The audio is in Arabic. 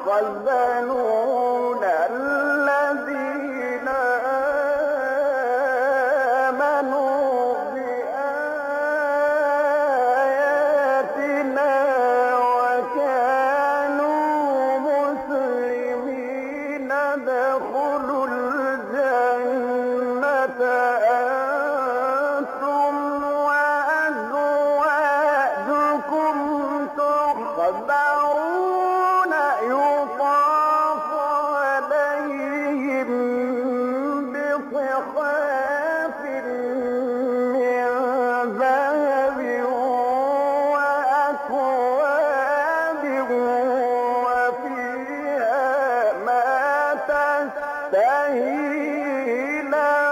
يحزنون الذين آمنوا بآياتنا وكانوا مسلمين ادخلوا الجنة أنتم وأزواجكم تحبرون يطاف عليهم بصحاف من ذهب وأكواب وفيها ما تشتهي